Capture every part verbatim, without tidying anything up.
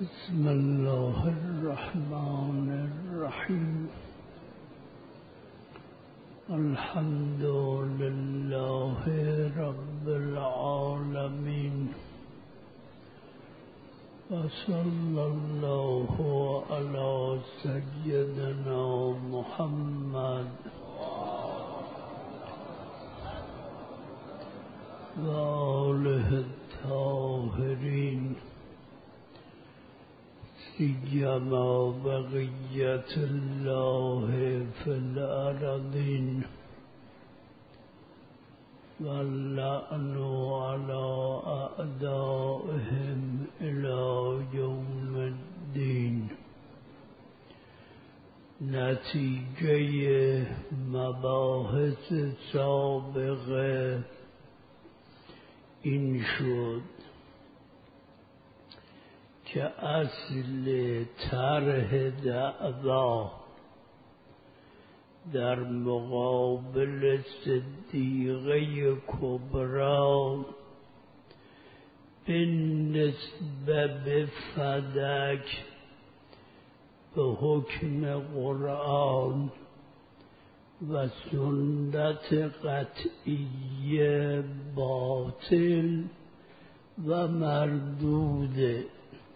بسم الله الرحمن الرحیم. الحمد لله رب العالمین و صلی الله علی سیدنا محمد و آله الطاهرین سیما بقیت الله فی الارضین واللعن علی اعدائهم الی یوم الدین. نتیجه مباحث سابقه این شد که اصل طرح دعوا در مقابل صدیقه کبری به نسبت به فدک به حکم قرآن و سنت قطعی باطل و مردوده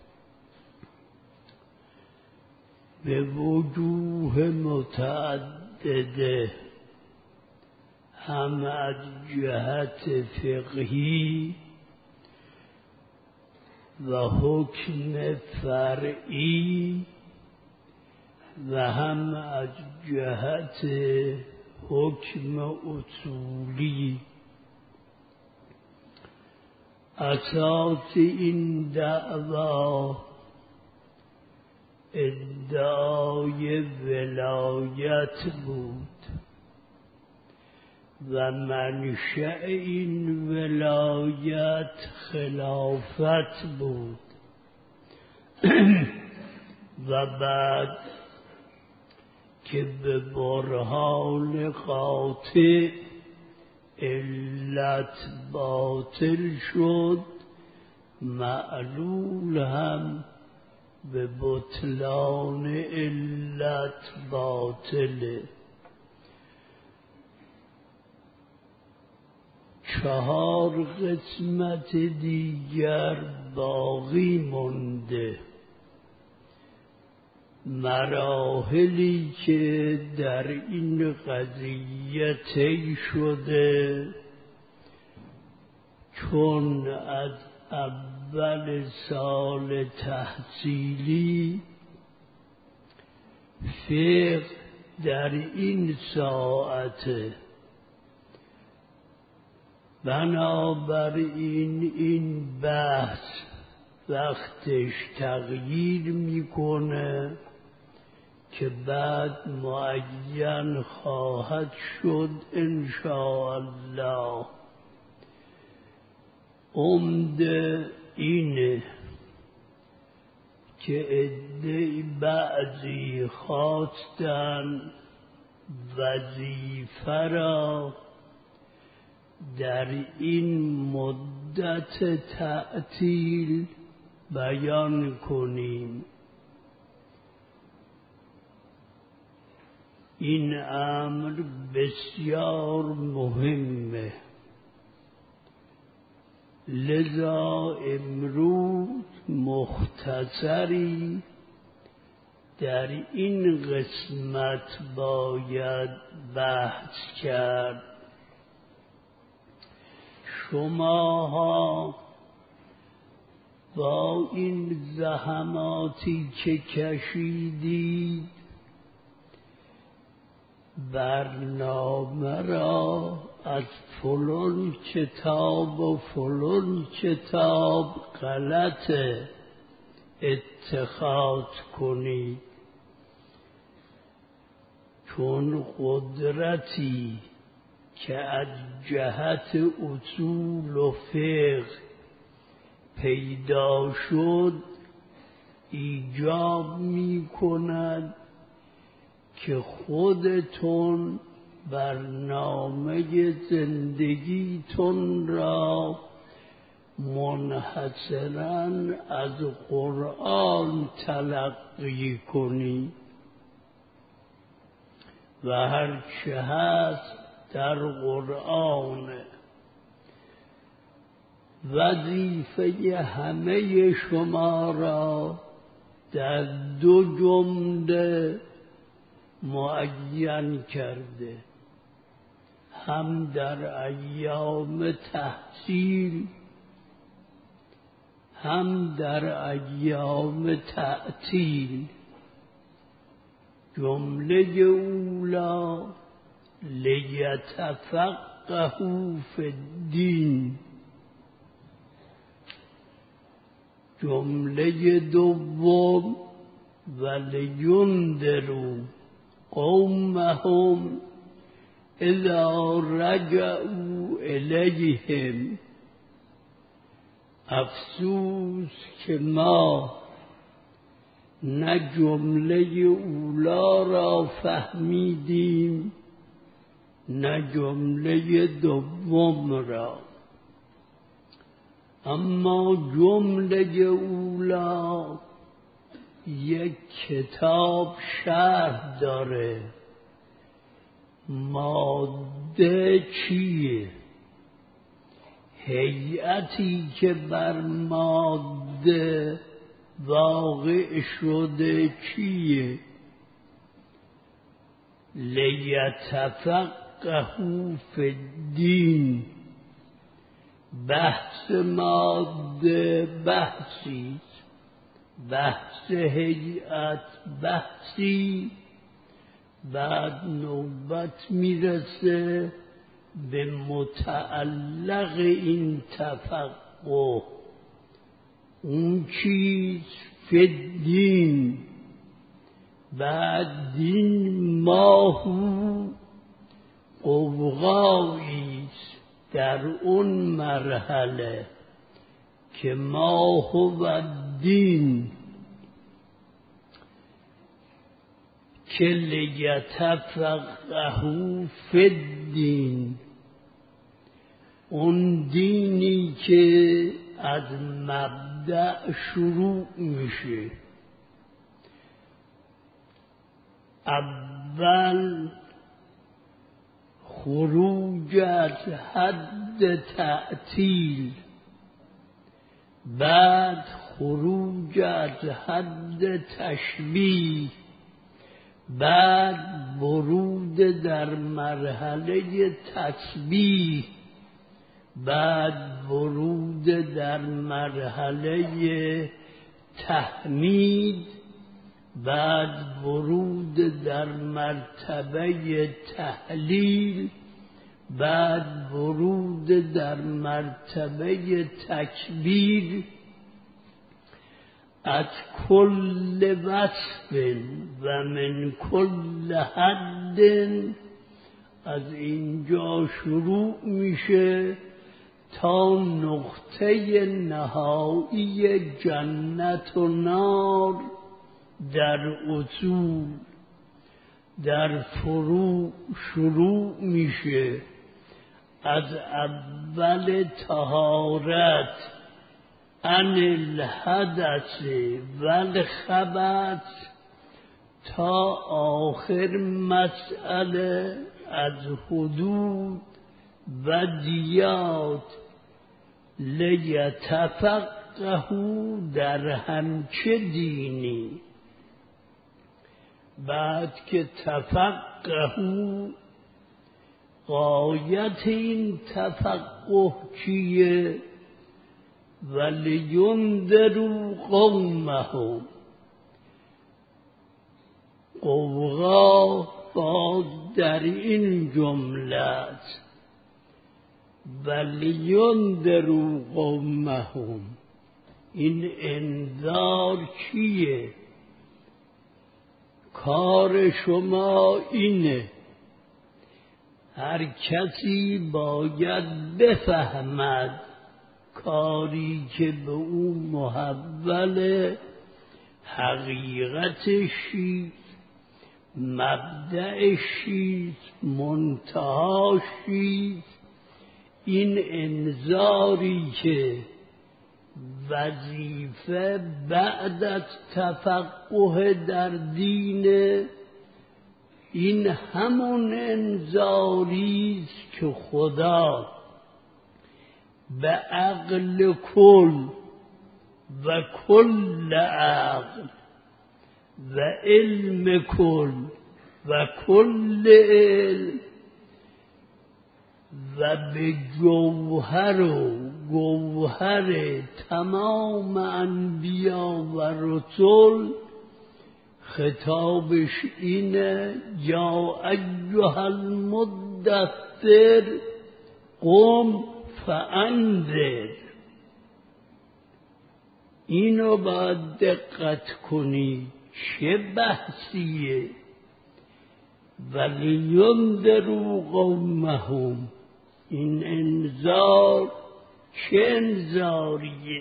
به وجوه متعدده، هم از جهت فقهی و حکم فرعی و هم از جهت حکم اصولی. اساس این دعوا ادعای ولایت بود و منشأ این ولایت خلافت بود و بعد که به برهان قاطع علت باطل شد، معلول هم به بطلان علت باطله. چهار قسمت دیگر باقی مونده، مراحلی که در این قضیه طی شده، چون از اول سال تحصیلی فقه در این ساعته، بنابراین این بحث وقتش تغییر میکنه که بعد معین خواهد شد انشاءالله. عمده اینه که عده بعضی خواستن وظیفه را در این مدت تعطیل بیان کنیم. این امر بسیار مهمه، لذا امروز مختصری در این قسمت باید بحث کرد. شماها با این زحماتی که کشیدید برنامه را از فلان کتاب و فلان کتاب غلط اتخاذ کنید، چون قدرتی که از جهت اصول و فقه پیدا شد ایجاب می کند که خودتون برنامه زندگیتون را منحصراً از قرآن تلقی کنی و هر چه هست در قرآن. وظیفه همه شما را در دو جمله معین کرده، هم در ایام تحصیل هم در ایام تعطیل. جمله اولا لیتفقهوا فی الدین، جمله دوم ولینذروا قومهم اذا رجعوا الیهم. افسوس که ما نه جمله اولا را فهمیدیم نه جمله دوم را. اما جمله اولا یک کتاب شرح داره. ماده چیه؟ هیئتی که بر ماده واقع شده چیه؟ لیتفقهوا فی الدین. بحث ماده بحثی، بحث هیئت بحثی، بعد نوبت میرسه به متعلق این تفقه. اون چیز فی الدین. بعد دین ماهو قوقاییست در اون مرحله که ما هو الدین، که لیتفقهوا فی الدین. اون دینی که از مبدأ شروع میشه. اول خروج از حد تعطیل، بعد خروج از حد تشبیه، بعد ورود در مرحله تسبیح، بعد ورود در مرحله تحمید، بعد ورود در مرتبه تهلیل، بعد ورود در مرتبه تکبیر. از کل وصف و من کل حد، از اینجا شروع میشه تا نقطه نهایی جنت و نار در اصول. در فروع شروع میشه از اول طهارت عن الحدث والخبث تا آخر مسئله از حدود و دیات. لیتفقهوا در همچه دینی. بعد که تفقهوا، غایت این تفقه چیه؟ ولینذروا قومهم. قوقا باز در این جمله است. ولینذروا قومهم. این انذار چیه؟ کار شما اینه. هر کسی باید بفهمد کاری که به او محول حقیقتش چیست، مبدأش چیست، منتهاش چیست. این انذاری که وظیفه بعد از تفقه در دین این همون انذاری است که خدا به عقل کل و کل عقل و علم کل و کل علم و به جوهر و گوهر تمام انبیا و رسول خطابش اینه: یا ایها المدثر قم فانذر. اینو باید دقت کنی، چه بحثیه. ولینذروا قومهم، این انذار چه انذاریه.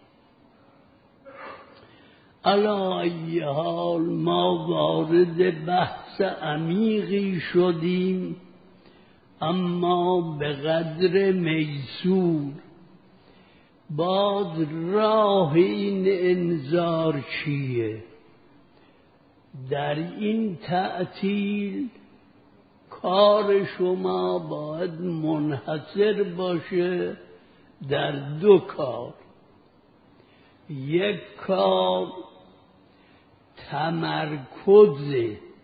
علی ای حال ما وارد بحث عمیقی شدیم، اما به قدر میسور. باز راه این انذار چیه؟ در این تعطیل کار شما باید منحصر باشه در دو کار. یک کار تمرکز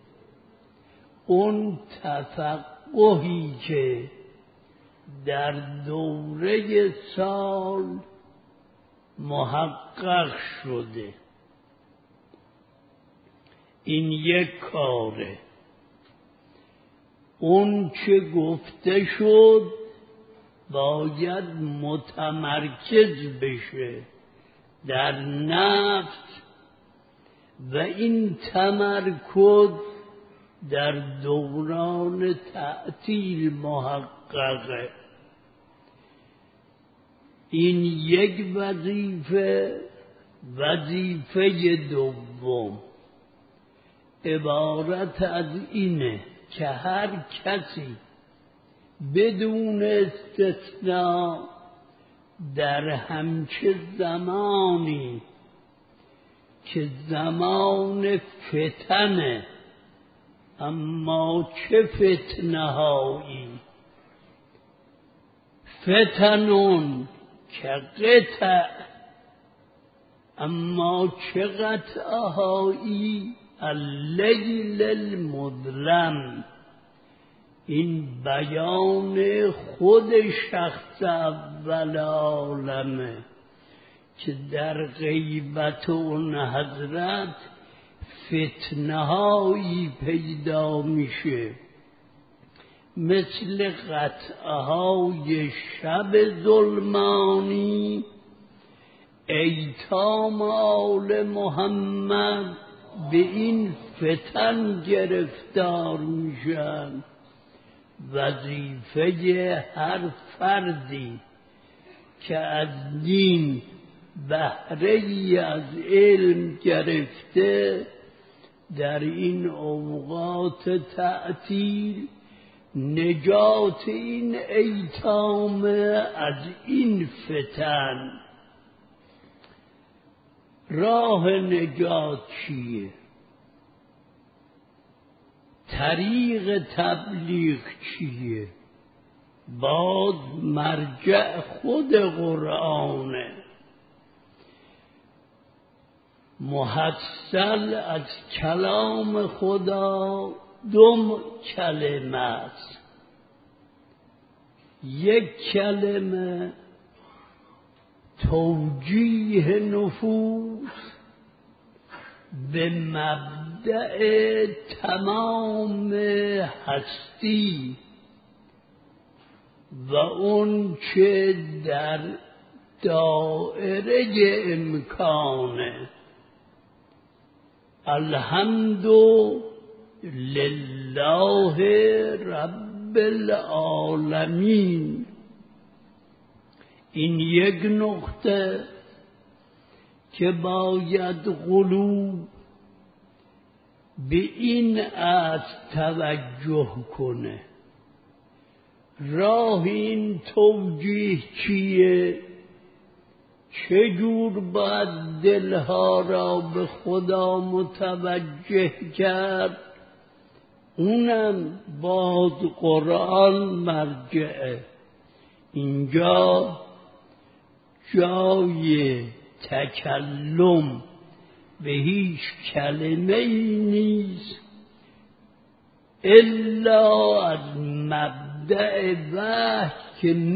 اون تفقهی که در دوره سال محقق شده، این یک کاره. اون چه گفته شد باید متمرکز بشه در نفس و این تمرکز در دوران تعطیل محققه. این یک وظیفه. وظیفه دوم عبارت از اینه که هر کسی بدون استثناء در همچه زمانی که زمان فتنه، اما چه فتنه هایی، فتنون که قطع، اما چه قطعه هایی، اللیل المظلم. این بیان خود شخص اول عالمه که در غیبت اون حضرت فتنه هایی پیدا میشه، مثل قطعه های شب ظلمانی. ایتام آل محمد به این فتن گرفتار میشن. وظیفه هر فردی که از دین بهره‌ای از علم گرفته در این اوقات تعطیل نجات این ایتام از این فتن. راه نجات چیه؟ طریق تبلیغ چیه؟ باز مرجع خود قرآنه. محصل از کلام خدا دو کلمه است. یک کلمه توجیه نفوس به مبدأ تمام هستی و اون چه در دائره امکانه. الحمد لله رب العالمین. این یک نقطه که باید قلوب به این از توجه کنه. راه این توجیه چیه؟ چجور باید دلها را به خدا متوجه کرد؟ اونم باز قرآن مرجعه. اینجا جای تکلم به هیچ کلمه ای نیست الا از مبدأ وحی که